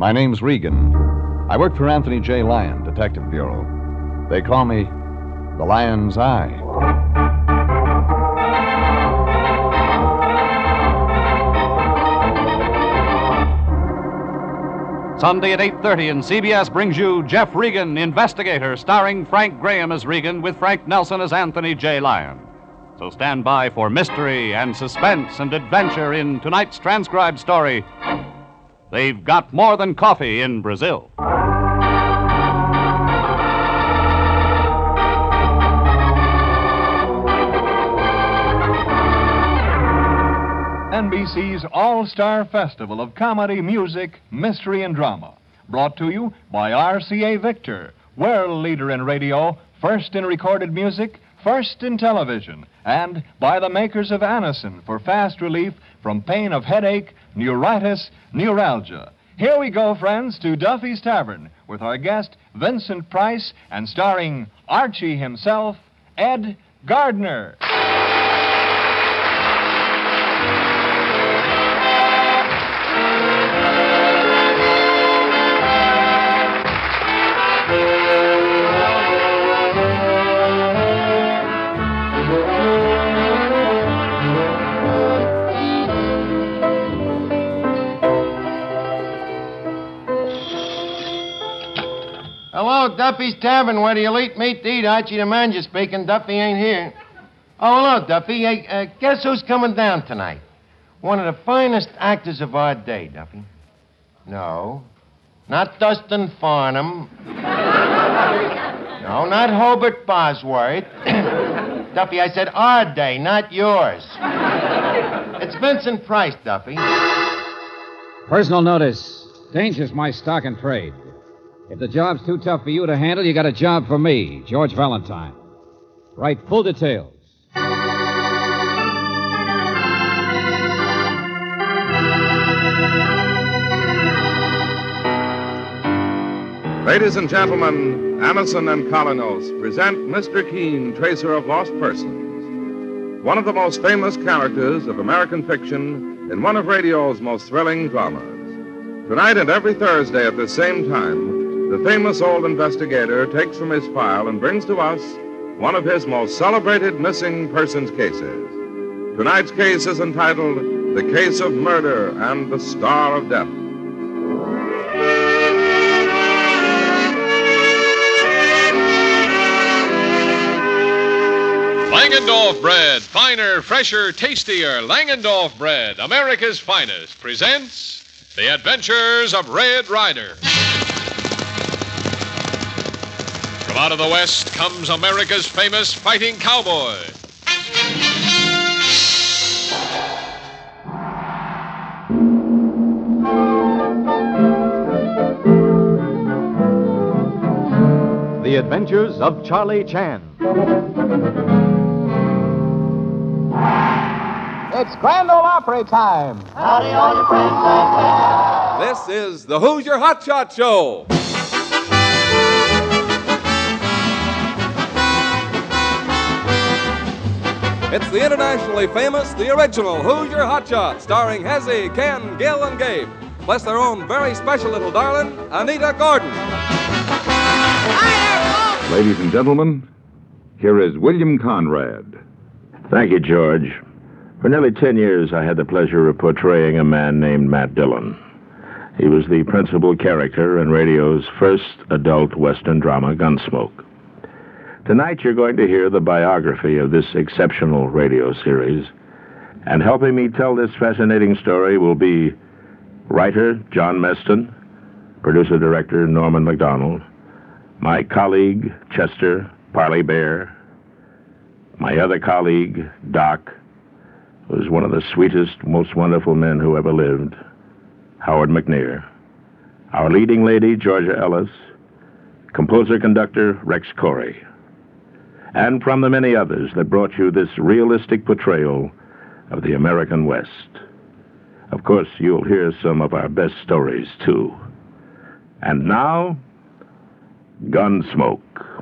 My name's Regan. I work for Anthony J. Lyon, Detective Bureau. They call me the Lion's Eye. Sunday at 8:30, and CBS brings you Jeff Regan, Investigator, starring Frank Graham as Regan with Frank Nelson as Anthony J. Lyon. So stand by for mystery and suspense and adventure in tonight's transcribed story, They've Got More Than Coffee in Brazil. NBC's All-Star Festival of Comedy, Music, Mystery, and Drama. Brought to you by RCA Victor, world leader in radio, first in recorded music, first in television, and by the makers of Anacin for fast relief from pain of headache, neuritis, neuralgia. Here we go, friends, to Duffy's Tavern with our guest, Vincent Price, and starring Archie himself, Ed Gardner. Hello, Duffy's Tavern. Where do you eat meat to eat? Archie the manager speaking. Duffy ain't here. Oh, hello, Duffy. Hey, guess who's coming down tonight? One of the finest actors of our day, Duffy. No. Not Dustin Farnham. No, not Hobart Bosworth. Duffy, I said our day, not yours. It's Vincent Price, Duffy. Personal notice. Danger's my stock and trade. If the job's too tough for you to handle, you got a job for me, George Valentine. Write full details. Ladies and gentlemen, Anacin and Colinos present Mr. Keene, Tracer of Lost Persons, one of the most famous characters of American fiction in one of radio's most thrilling dramas. Tonight and every Thursday at the same time, the famous old investigator takes from his file and brings to us one of his most celebrated missing persons cases. Tonight's case is entitled The Case of Murder and the Star of Death. Langendorf Bread, finer, fresher, tastier. Langendorf Bread, America's finest, presents The Adventures of Red Ryder. From out of the West comes America's famous fighting cowboy. The Adventures of Charlie Chan. It's Grand Ole Opry time. Howdy, all your friends. This is the Hoosier Hotshot Show. It's the internationally famous, the original Hoosier Hotshot, starring Hezzy, Ken, Gil, and Gabe, plus their own very special little darling, Anita Gordon. Ladies and gentlemen, here is William Conrad. Thank you, George. For nearly 10 years, I had the pleasure of portraying a man named Matt Dillon. He was the principal character in radio's first adult Western drama, Gunsmoke. Tonight, you're going to hear the biography of this exceptional radio series. And helping me tell this fascinating story will be writer John Meston, producer-director Norman MacDonald, my colleague Chester Parley Bear, my other colleague Doc, who's one of the sweetest, most wonderful men who ever lived, Howard McNear, our leading lady Georgia Ellis, composer-conductor Rex Corey, and from the many others that brought you this realistic portrayal of the American West. Of course, you'll hear some of our best stories, too. And now, Gunsmoke.